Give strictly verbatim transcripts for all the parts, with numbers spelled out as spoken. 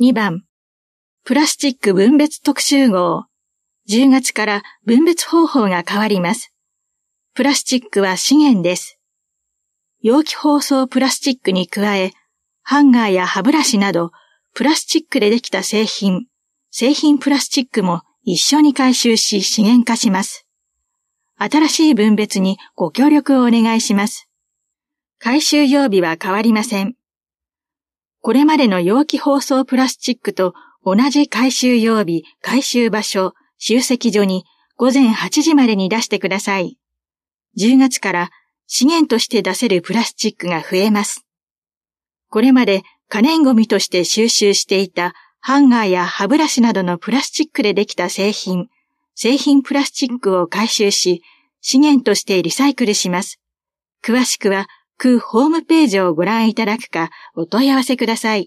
にばん、プラスチック分別特集号。じゅうがつから分別方法が変わります。プラスチックは資源です。容器包装プラスチックに加え、ハンガーや歯ブラシなど、プラスチックでできた製品、製品プラスチックも一緒に回収し資源化します。新しい分別にご協力をお願いします。回収曜日は変わりません。これまでの容器包装プラスチックと同じ回収曜日、回収場所、集積所にごぜんはちじまでに出してください。じゅうがつから資源として出せるプラスチックが増えます。これまで可燃ごみとして収集していたハンガーや歯ブラシなどのプラスチックでできた製品、製品プラスチックを回収し、資源としてリサイクルします。詳しくは、区ホームページをご覧いただくか、お問い合わせください。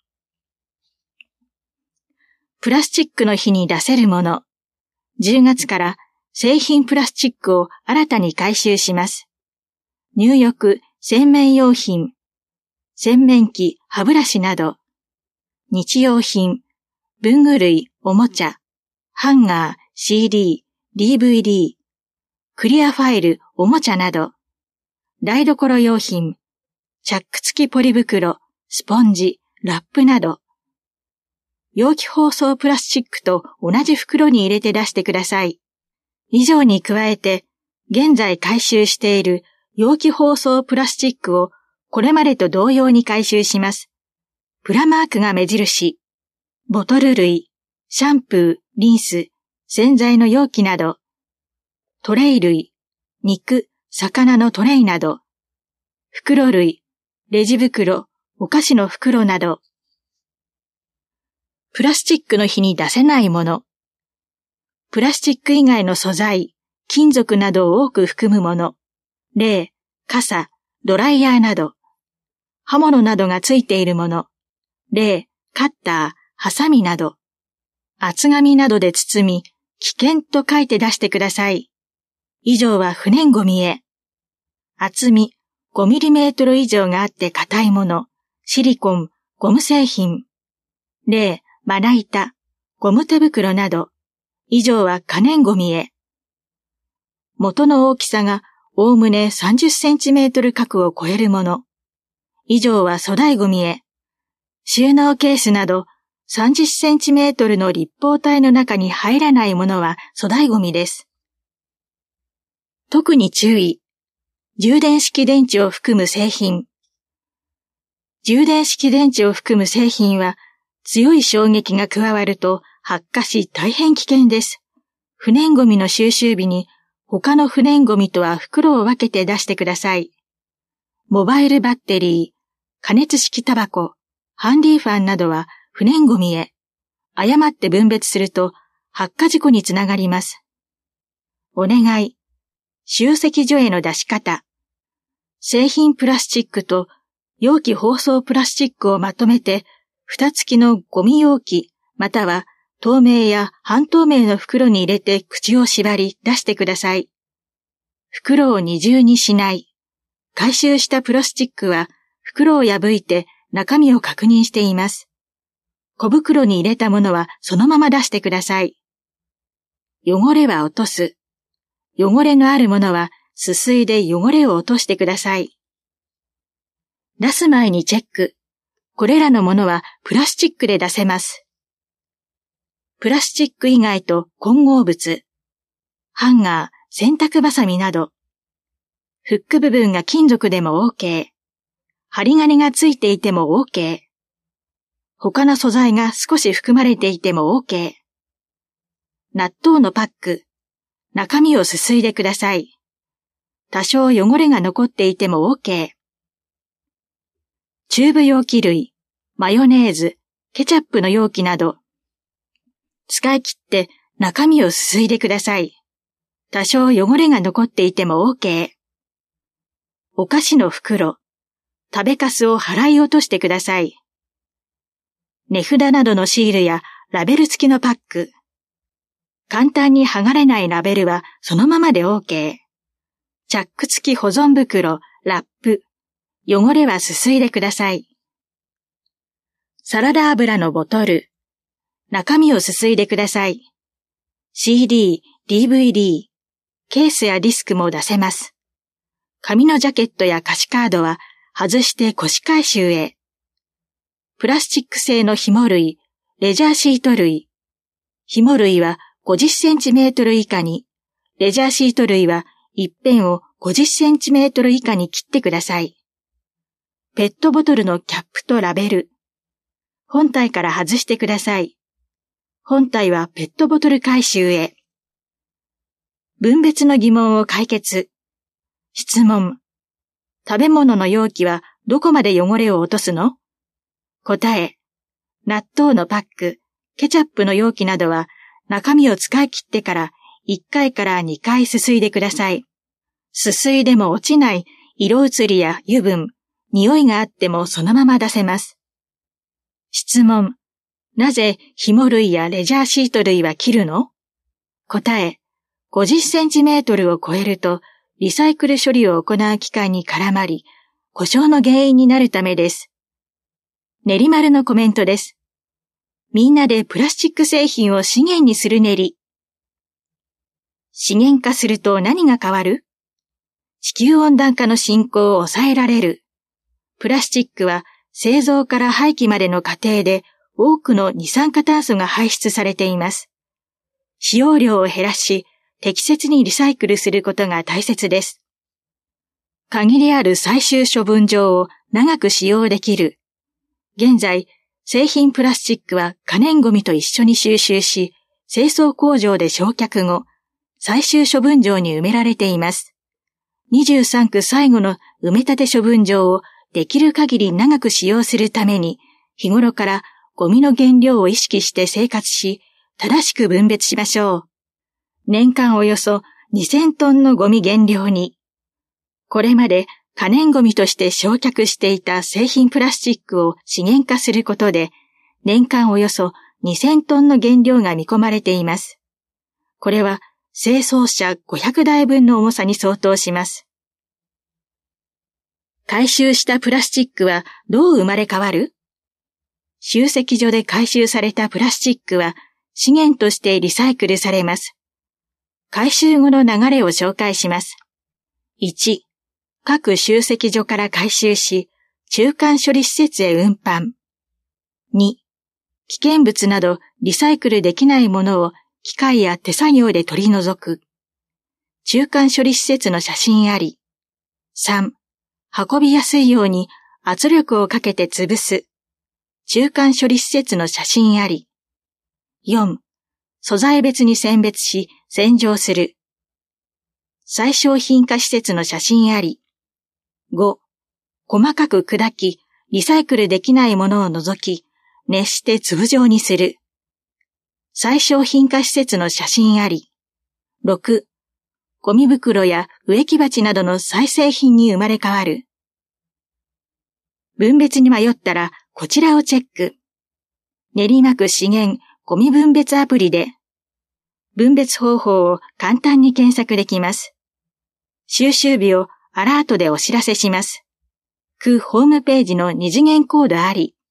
プラスチックの日に出せるもの。じゅうがつから製品プラスチックを新たに回収します。入浴、洗面用品、洗面器、歯ブラシなど、日用品、文具類、おもちゃ、ハンガー、シーディー、ディーブイディー、クリアファイル、おもちゃなど、台所用品、チャック付きポリ袋、スポンジ、ラップなど、容器包装プラスチックと同じ袋に入れて出してください。以上に加えて、現在回収している容器包装プラスチックをこれまでと同様に回収します。プラマークが目印、ボトル類、シャンプー、リンス、洗剤の容器など、トレイ類、肉、魚のトレイなど、袋類、レジ袋、お菓子の袋など、プラスチックの日に出せないもの、プラスチック以外の素材、金属などを多く含むもの、例、傘、ドライヤーなど、刃物などがついているもの、例、カッター、ハサミなど、厚紙などで包み、危険と書いて出してください。以上は不燃ゴミへ。厚み ごミリメートル 以上があって硬いもの、シリコン、ゴム製品。例、まな板、ゴム手袋など。以上は可燃ゴミへ。元の大きさがおおむねさんじゅっセンチメートル角を超えるもの。以上は粗大ゴミへ。収納ケースなどさんじゅっセンチメートルの立方体の中に入らないものは粗大ゴミです。特に注意。充電式電池を含む製品。充電式電池を含む製品は強い衝撃が加わると発火し大変危険です。不燃ゴミの収集日に他の不燃ゴミとは袋を分けて出してください。モバイルバッテリー、加熱式タバコ、ハンディファンなどは不燃ゴミへ。誤って分別すると発火事故につながります。お願い。集積所への出し方。製品プラスチックと容器包装プラスチックをまとめて、蓋付きのゴミ容器、または透明や半透明の袋に入れて口を縛り出してください。袋を二重にしない。回収したプラスチックは袋を破いて中身を確認しています。小袋に入れたものはそのまま出してください。汚れは落とす。汚れのあるものはすすいで汚れを落としてください。出す前にチェック。これらのものはプラスチックで出せます。プラスチック以外と混合物。ハンガー、洗濯バサミなど。フック部分が金属でも OK。針金がついていても OK。他の素材が少し含まれていても OK。納豆のパック。中身をすすいでください。多少汚れが残っていても OK。チューブ容器類、マヨネーズ、ケチャップの容器など。使い切って中身をすすいでください。多少汚れが残っていても OK。お菓子の袋、食べかすを払い落としてください。値札などのシールやラベル付きのパック。簡単に剥がれないラベルはそのままで OK。チャック付き保存袋、ラップ。汚れはすすいでください。 サラダ油のボトル、中身をすすいでください。シーディー、ディーブイディー、ケースやディスクも出せます。紙のジャケットや歌詞カードは外して腰回収へ。プラスチック製の紐類、レジャーシート類。紐類はごじゅっセンチメートル以下に、レジャーシート類は一辺をごじゅっセンチメートル以下に切ってください。ペットボトルのキャップとラベル。本体から外してください。本体はペットボトル回収へ。分別の疑問を解決。質問。食べ物の容器はどこまで汚れを落とすの？答え。納豆のパック、ケチャップの容器などは中身を使い切ってからいっかいからにかいすすいでください。すすいでも落ちない色移りや油分、匂いがあってもそのまま出せます。質問。なぜ紐類やレジャーシート類は切るの？答え。ごじゅっセンチメートルを超えるとリサイクル処理を行う機械に絡まり、故障の原因になるためです。練り丸のコメントです。みんなでプラスチック製品を資源にする練り。資源化すると何が変わる？地球温暖化の進行を抑えられる。プラスチックは製造から廃棄までの過程で多くの二酸化炭素が排出されています。使用量を減らし、適切にリサイクルすることが大切です。限りある最終処分場を長く使用できる。現在、製品プラスチックは可燃ごみと一緒に収集し、清掃工場で焼却後、最終処分場に埋められています。にじゅうさんく最後の埋め立て処分場をできる限り長く使用するために、日頃からゴミの原料を意識して生活し、正しく分別しましょう。年間およそにせんトンのゴミ減量に。これまで可燃ゴミとして焼却していた製品プラスチックを資源化することで、年間およそにせんトンの減量が見込まれています。これは清掃車ごひゃくだいぶんの重さに相当します。回収したプラスチックはどう生まれ変わる？集積所で回収されたプラスチックは資源としてリサイクルされます。回収後の流れを紹介します。いち、各集積所から回収し、中間処理施設へ運搬。に、危険物などリサイクルできないものを機械や手作業で取り除く。中間処理施設の写真あり。さん、運びやすいように圧力をかけて潰す。中間処理施設の写真あり。よん、素材別に選別し洗浄する。再商品化施設の写真あり。ご、細かく砕き、リサイクルできないものを除き、熱して粒状にする。再商品化施設の写真あり。ろく、ゴミ袋や植木鉢などの再生品に生まれ変わる。分別に迷ったらこちらをチェック。練馬区資源ゴミ分別アプリで、分別方法を簡単に検索できます。収集日をアラートでお知らせします。区ホームページの二次元コードあり。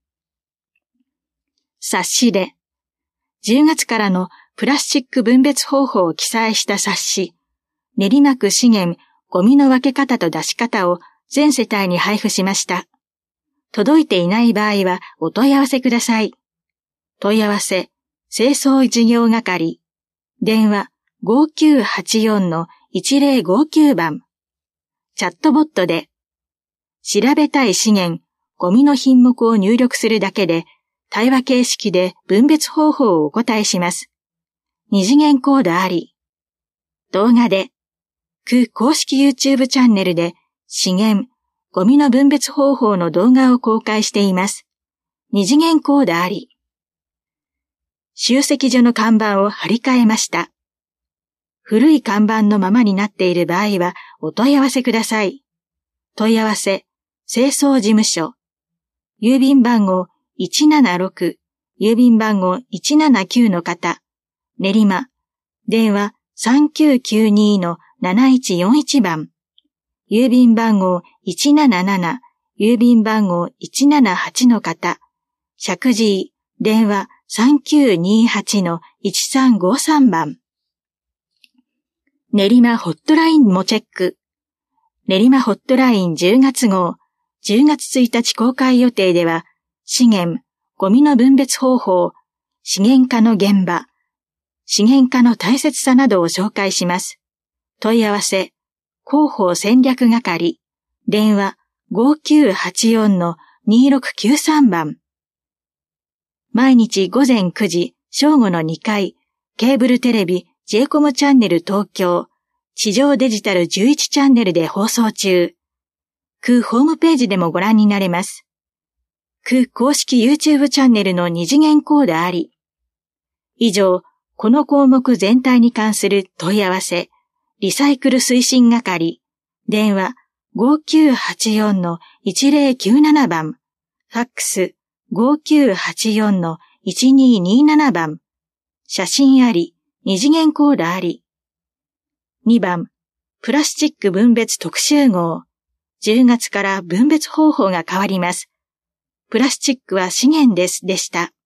冊子で、じゅうがつからのプラスチック分別方法を記載した冊子、練馬区資源ゴミの分け方と出し方を全世帯に配布しました。届いていない場合はお問い合わせください。問い合わせ、清掃事業係、電話 ごきゅうはちよんのいちぜろごきゅう 番。チャットボットで、調べたい資源、ゴミの品目を入力するだけで、対話形式で分別方法をお答えします。二次元コードあり。動画で、区公式 YouTube チャンネルで、資源、ゴミの分別方法の動画を公開しています。二次元コードあり。集積所の看板を張り替えました。古い看板のままになっている場合はお問い合わせください。問い合わせ、清掃事務所。郵便番号いちななろく、郵便番号いちななきゅうの方。練馬。電話さんきゅうきゅうにのなないちよんいち番。郵便番号いちなななな、郵便番号いちななはちの方。 石神井、電話 さんきゅうにはちのいちさんごさん 番。練馬ホットラインもチェック。練馬ホットラインじゅうがつ号、じゅうがつついたち公開予定では、資源、ゴミの分別方法、資源化の現場、資源化の大切さなどを紹介します。問い合わせ、広報戦略係、電話 ごきゅうはちよんのにろくきゅうさん 番。毎日午前くじ、正午のにかい、ケーブルテレビ ジェイコム チャンネル東京、地上デジタルじゅういちチャンネルで放送中。空ホームページでもご覧になれます。空公式 YouTube チャンネルの二次元コードあり。以上、この項目全体に関する問い合わせ、リサイクル推進係、電話 ごきゅうはちよんのいちぜろきゅうなな 番、ファックス ごきゅうはちよんのいちにになな 番、写真あり、二次元コードあり。にばん、プラスチック分別特集号。じゅうがつから分別方法が変わります。プラスチックは資源ですでした。